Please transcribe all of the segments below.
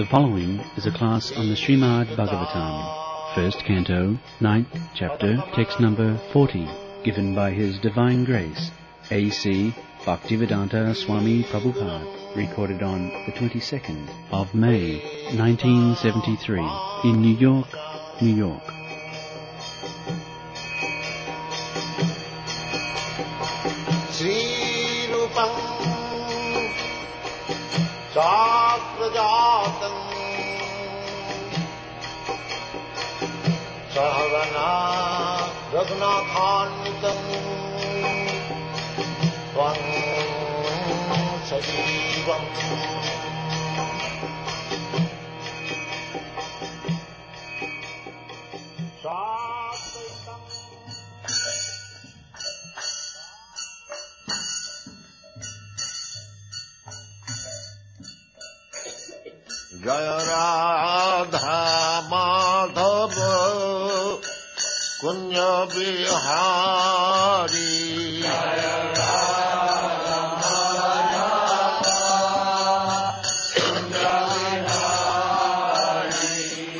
The following is a class on the Srimad Bhagavatam, first canto, 9th chapter, text number 40, given by His Divine Grace, A.C. Bhaktivedanta Swami Prabhupada, recorded on the 22nd of May, 1973, in New York, New York. Sakrajatam Sahagana Raghunathanvitam Tvam Sajivam Jaya Radha Madhava Kunya Bihari Jaya Radha Madhava Kunya Bihari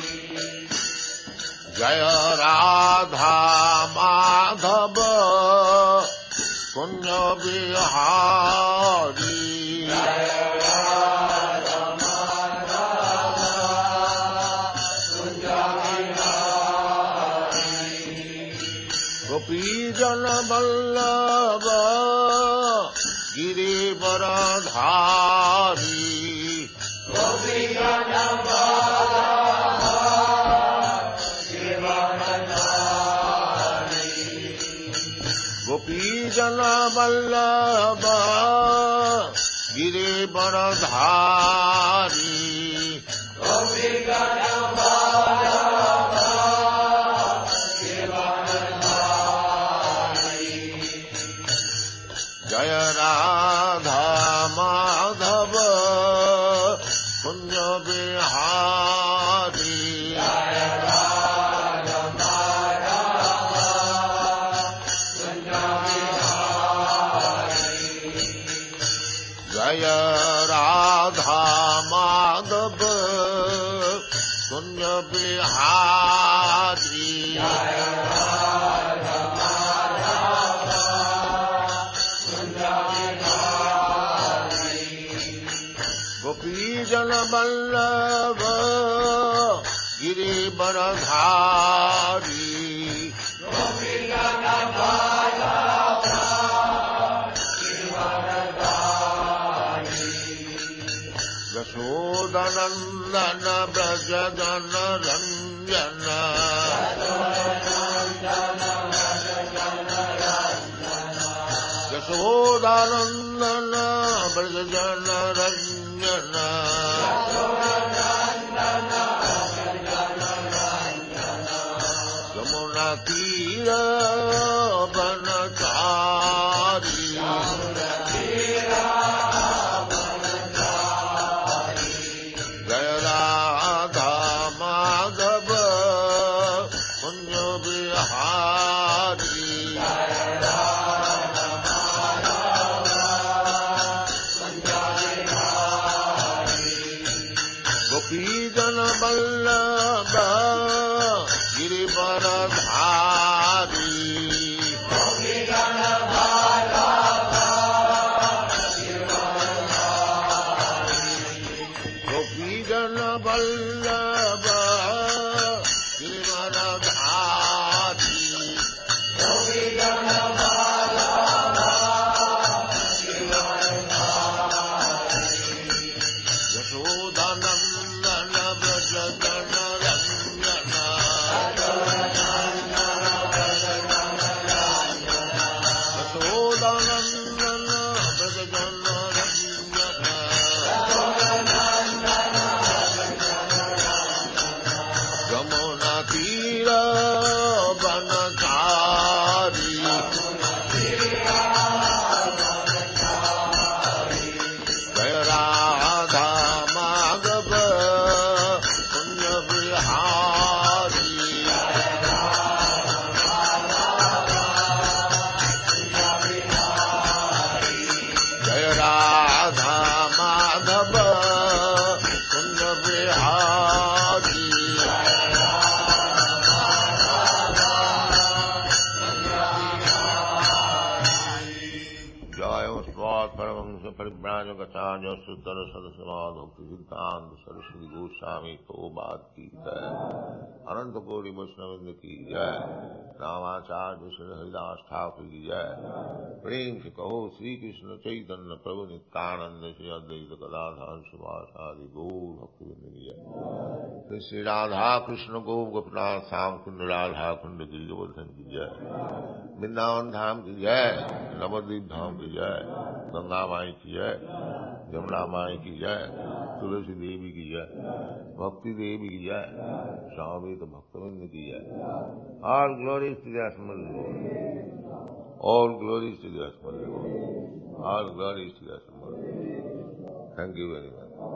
Jaya Radha Madhava Kunya Bihari Gopijana Vallabha Girivaradhari Gopijana Vallabha Girivaradhari Gopijana Vallabha Girivaradhari Gopijana Vallabha Jaya Radha Madhava Kunya Bihari Jaya Radha Madhava Kunya Bihari Jaya Radha Madhava Kunya Bihari Jaya Radha Gopijana Vallabha Girivaradhari Gopijana Vallabha Girivaradhari Yashodanandana Brajadana Ranjana Yashodanandana Brajadana Ranjana Yamuna Tira Banachari Jaya Radha Madhava Kunya Bihari Gopijana Vallabha Girivaradhari Gopijana Vallabha Girivaradhari Gopijana Vallabha Girivaradhari Gopijana Vallabha Girivaradhari Yashodanandana Brajadana Ranjana Yashodanandana Brajadana Ranjana Yamuna Tira Banachari Jaya Radha Madhava Kunya Bihari Jaya Radha Madhava Kunya Bihari Vachanya Gachanya Suddhara Sadasama Bhakti Siddhanta Saraswati Goswami Prabhupada ki jai, Ananta Kori Vaishnavrinda ki jai, Ramacharya Sri Haridas Thakur ki jai, Prem se kaho Sri Krishna Chaitanya Prabhu Nityananda Sri Advaita Gadadhar Srivasadi Gaur Bhaktivinoda ki jai, Sri Radha Krishna Gop Gopinath Sam Kund Radha Kund Girijavardhan ki jai, Vrindavan Dham ki jai, Navadvip Dham ki jai, Ganga Mai ki jai, Jamuna Mai ki jai, Tulasi Devi ki jai, Bhakti Devi ki jai, Swamita Bhaktivinoda ki jai. All glories to the Assembled Lord. All glories to the Assembled Lord. All glories to the Assembled Lord. Thank you very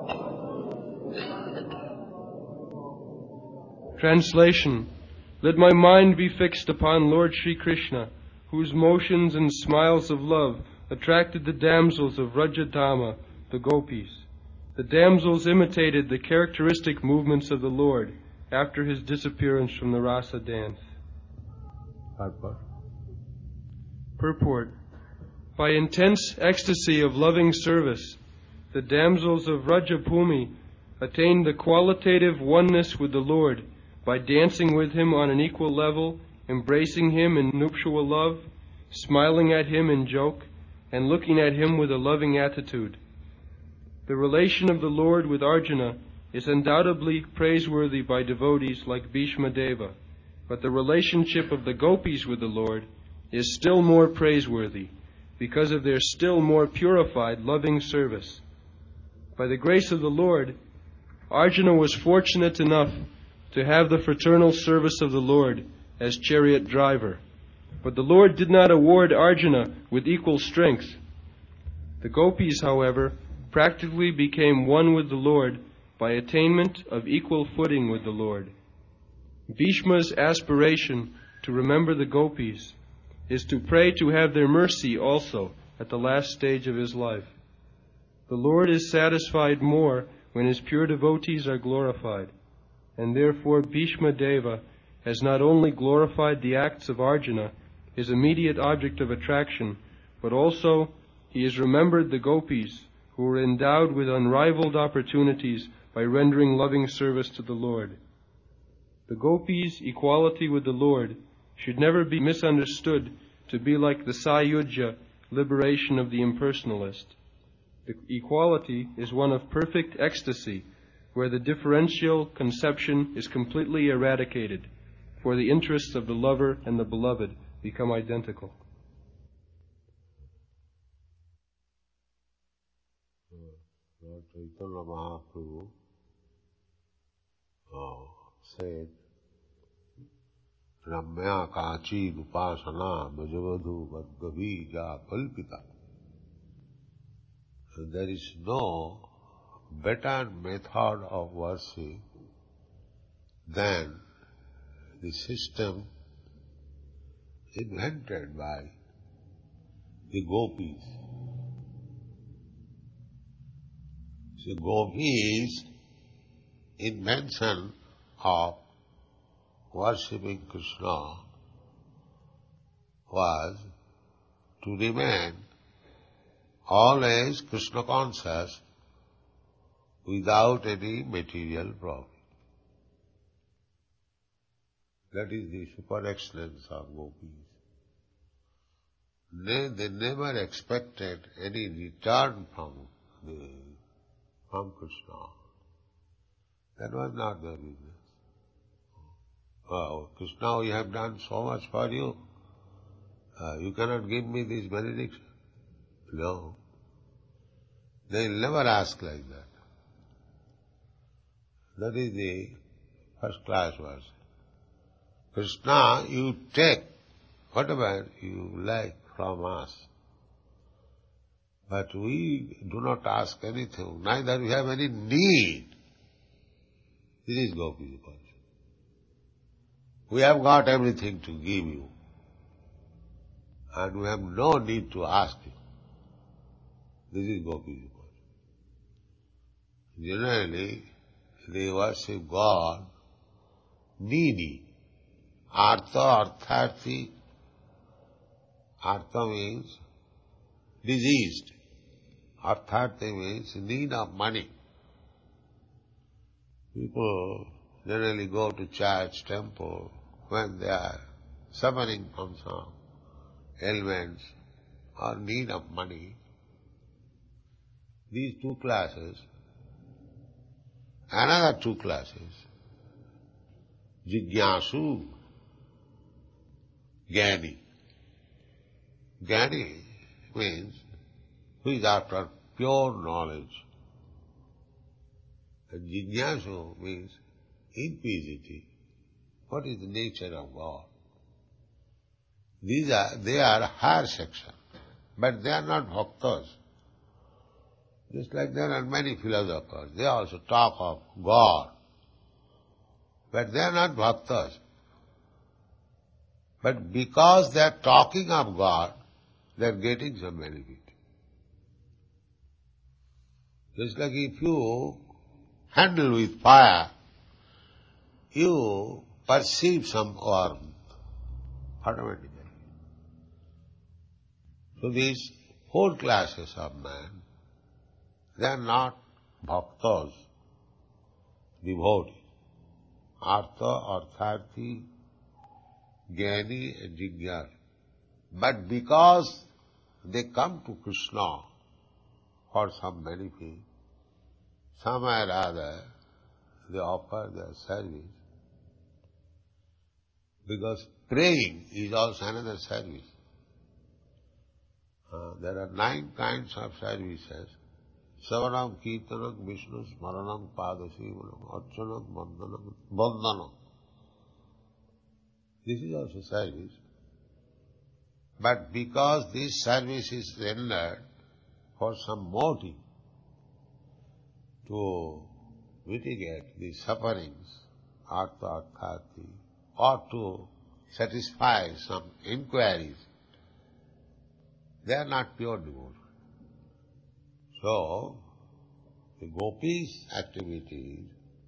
much. Translation. Let my mind be fixed upon Lord Sri Krishna, whose motions and smiles of love attracted the damsels of Rajadhama, the gopis. The damsels imitated the characteristic movements of the Lord after his disappearance from the rasa dance. Purport. By intense ecstasy of loving service, the damsels of Rajabhumi attained the qualitative oneness with the Lord by dancing with him on an equal level, embracing him in nuptial love, smiling at him in joke, and looking at him with a loving attitude. The relation of the Lord with Arjuna is undoubtedly praiseworthy by devotees like Bhishma Deva, but the relationship of the gopis with the Lord is still more praiseworthy because of their still more purified loving service. By the grace of the Lord, Arjuna was fortunate enough to have the fraternal service of the Lord as chariot driver. But the Lord did not award Arjuna with equal strength. The gopis, however, practically became one with the Lord by attainment of equal footing with the Lord. Bhishma's aspiration to remember the gopis is to pray to have their mercy also at the last stage of his life. The Lord is satisfied more when his pure devotees are glorified, and therefore Bhishma Deva has not only glorified the acts of Arjuna, his immediate object of attraction, but also he has remembered the gopis who were endowed with unrivaled opportunities by rendering loving service to the Lord. The gopis' equality with the Lord should never be misunderstood to be like the Sayujya liberation of the impersonalist. The equality is one of perfect ecstasy, where the differential conception is completely eradicated, for the interests of the lover and the beloved become identical. Lord Chaitanya Mahaprabhu said, Ramya Kachi Upasana Bhajavadhu Vadgavija Kalpita. There is no better method of worship than the system invented by the gopis. The gopis' invention of worshipping Krishna was to remain always Krishna conscious without any material profit. That is the super excellence of gopis. They never expected any return from Krishna. That was not their business. Oh, Krishna, we have done so much for you. You cannot give me this benediction. No. They will never ask like that. That is the first class verse. Krishna, you take whatever you like from us. But we do not ask anything, neither we have any need. This is Gopi Upanishad. We have got everything to give you, and we have no need to ask you. This is Gopi Upanishad. Generally, they worship God needy. Artha, artharthi. Artha means diseased. Arthati means need of money. People generally go to church, temple, when they are suffering from some ailments or need of money. These two classes, another two classes, Jigyasu, Jnani. Jnani means who is after pure knowledge. And Jigyasu means inquisitive. What is the nature of God? They are higher section, but they are not bhaktas. Just like there are many philosophers, they also talk of God, but they are not bhaktas. But because they are talking of God, they are getting some benefit. Just like if you handle with fire, you perceive some warmth automatically. So these four classes of man, they are not bhaktas, devotees. Artha, Artharthi, Jnani and Jigyasu. But because they come to Krishna for some benefit, somewhere or other they offer their service. Because praying is also another service. There are 9 kinds of services. Savanam, Kirtanam, Vishnu, Smaranam, Padasivanam, Archanam, Bandhanam. This is also service. But because this service is rendered for some motive to mitigate the sufferings, artha, arthati, or to satisfy some inquiries, they are not pure devotees. So, the gopis' activities,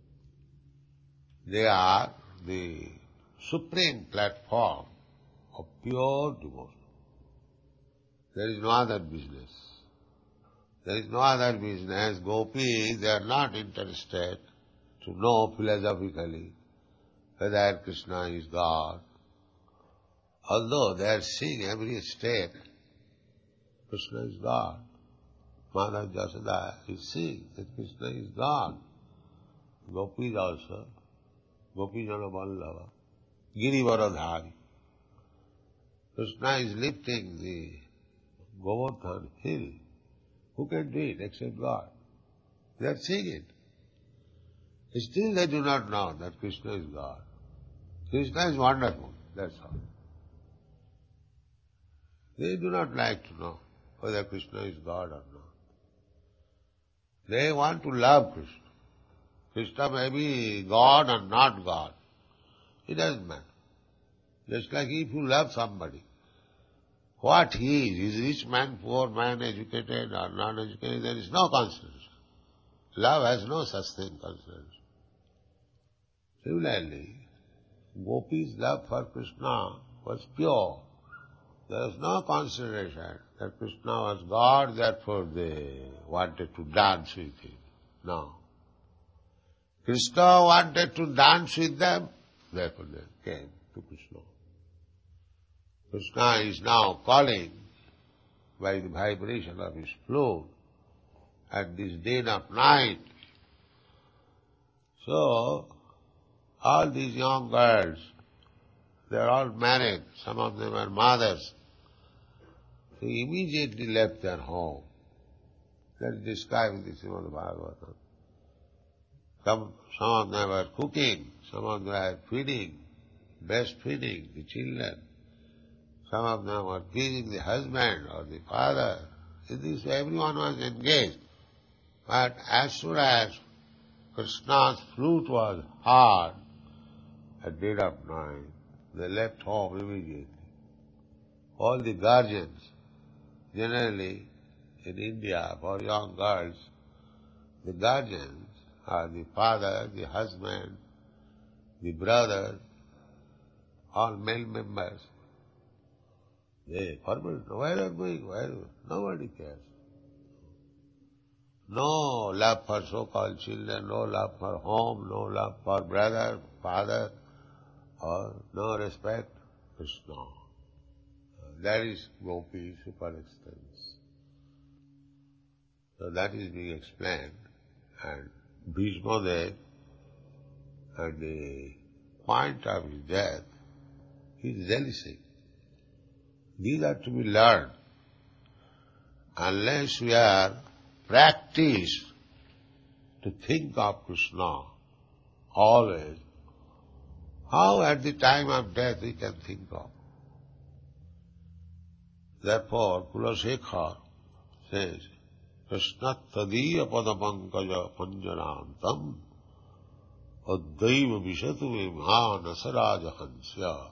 they are the supreme platform of pure devotion. There is no other business. There is no other business. Gopis, they are not interested to know philosophically whether Krishna is God. Although they are seeing every step, Krishna is God. Madhav Jasada is seeing that Krishna is God. Gopis also, Gopijana Vallabha, Girivaradhari. Krishna is lifting the Govardhan hill. Who can do it except God? They are seeing it. Still they do not know that Krishna is God. Krishna is wonderful, that's all. They do not like to know whether Krishna is God or not. They want to love Krishna. Krishna may be God or not God. It doesn't matter. Just like if you love somebody, what he is rich man, poor man, educated or non-educated, there is no consideration. Love has no such thing, consideration. Similarly, Gopis' love for Krishna was pure. There was no consideration that Krishna was God, therefore they wanted to dance with him. No. Krishna wanted to dance with them, therefore they came to Krishna. Krishna is now calling by the vibration of his flute at this dead of night. So, all these young girls, they are all married, some of them are mothers. They immediately left their home. That is described in the Srimad Bhagavatam. Some of them were cooking, some of them were feeding, breastfeeding the children. Some of them were feeding the husband or the father. In this way everyone was engaged. But as soon as Krishna's flute was heard at dead of night, they left home immediately. All the guardians, generally in India for young girls, the guardians are the father, the husband, the brother, all male members. They forbid, where are we going? Where? Nobody cares. No love for so-called children, no love for home, no love for brother, father, or no respect. Krishna. That is Gopi super extents. So that is being explained. And Bhishma Dev, at the point of his death, he is jealousy. These are to be learned. Unless we are practiced to think of Krishna always, how at the time of death we can think of? Therefore, Kulasekhar says, Krishna tadiya padapankaja panjanantam addaiva vishatu vimha nasaraja hansya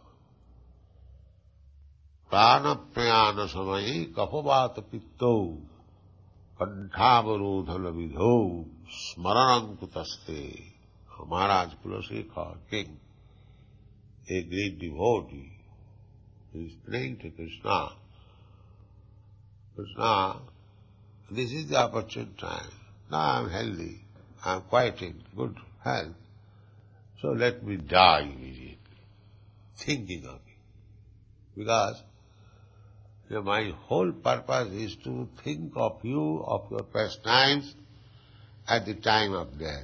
pranaprayana samayi kapavata pitto kanthavarudhala vidho smaranam Maharaj Kulasekhar, king, a great devotee, is praying to Krishna. Krishna, this is the opportune time. Now I am healthy, I am quite in good health, so let me die immediately, thinking of it. Because my whole purpose is to think of you, of your pastimes, at the time of death.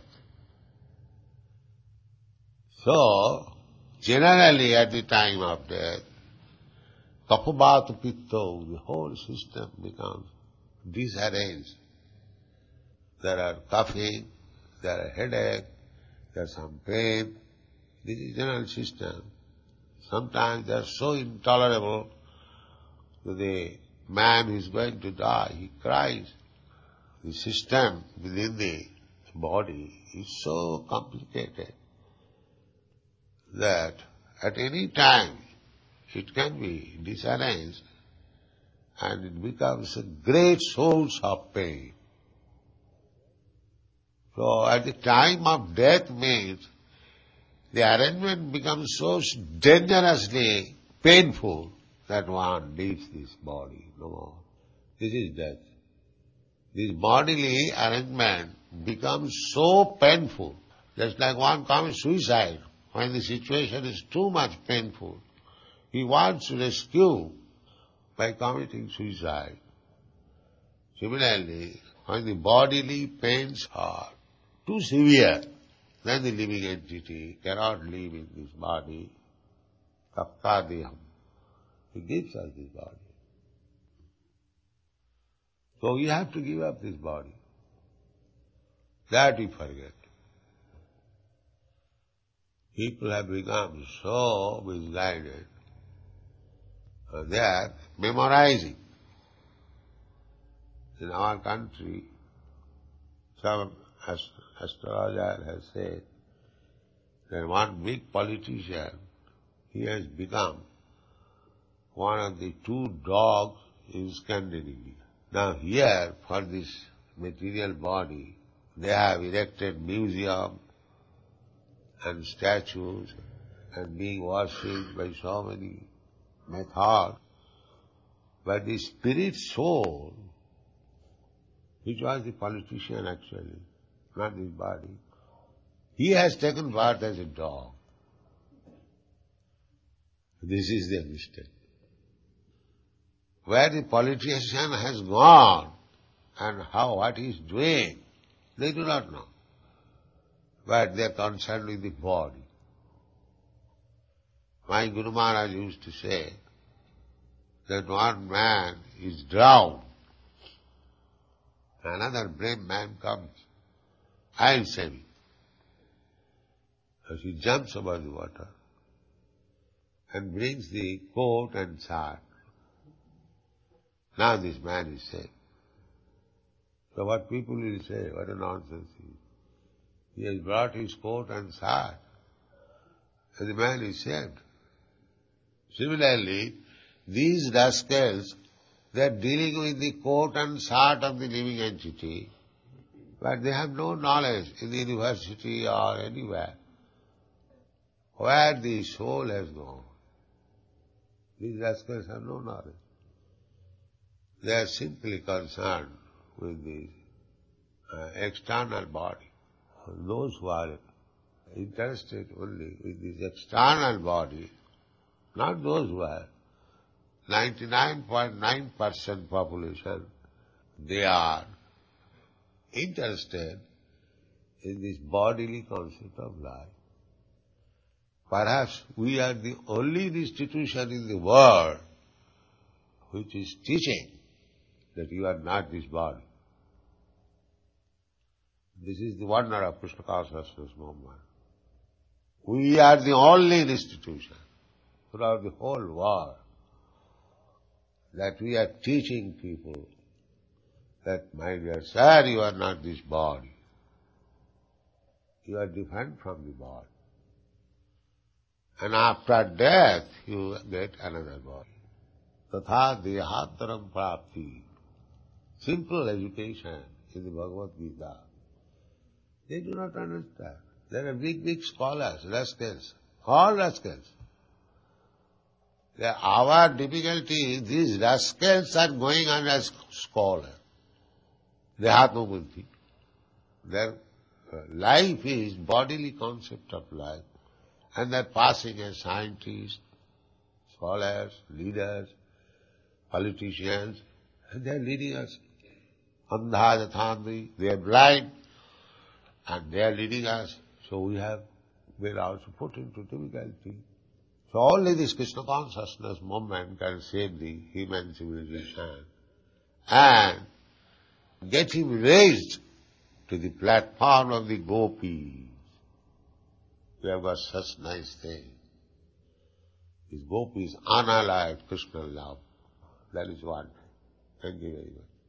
So, generally at the time of death, kapabhata pitto, the whole system becomes disarranged. There are coughing, there are headache, there is some pain. This is general system. Sometimes they are so intolerable that the man who is going to die, he cries. The system within the body is so complicated that at any time it can be disarranged and it becomes a great source of pain. So at the time of death means the arrangement becomes so dangerously painful that one leaves this body no more. This is death. This bodily arrangement becomes so painful, just like one commits suicide when the situation is too much painful. He wants to rescue by committing suicide. Similarly, when the bodily pains are too severe, then the living entity cannot live in this body. Taptadeham. He gives us this body. So we have to give up this body. That we forget. People have become so misguided. They are memorizing. In our country, some astrologer has said that one big politician, he has become one of the two dogs in Scandinavia. Now here, for this material body, they have erected museum and statues and being worshipped by so many methods. But the spirit soul, which was the politician actually, not his body, he has taken birth as a dog. This is the mistake. Where the politician has gone and what he is doing, they do not know. But they are concerned with the body. My Guru Maharaj used to say that one man is drowned, another brave man comes, I will save him. So he jumps over the water and brings the coat and sword. Now this man is saved. So what people will say, what a nonsense he is. He has brought his coat and sword, and the man is saved. Similarly, these rascals, they are dealing with the coat and sword of the living entity, but they have no knowledge in the university or anywhere where the soul has gone. These rascals have no knowledge. They are simply concerned with this external body. Those who are interested only with this external body, not those who are 99.9% population, they are interested in this bodily concept of life. Perhaps we are the only institution in the world which is teaching that you are not this body. This is the wonder of Krishna consciousness movement. We are the only institution throughout the whole world that we are teaching people that, my dear sir, you are not this body. You are different from the body. And after death, you get another body. Tatha dehantaram prapti. Simple education in the Bhagavad Gita. They do not understand. There are big scholars, rascals, all rascals. Our difficulty is these rascals are going on as scholars. They have no buddhi. Their life is bodily concept of life. And they're passing as scientists, scholars, leaders, politicians, and they're leading us. Andha jathandi, they are blind, and they are leading us. So we have been also put into difficulty. So only this Krishna consciousness movement can save the human civilization and get him raised to the platform of the gopis. We have got such nice thing. These gopis unallied Krishna love. That is one. Thank you very much.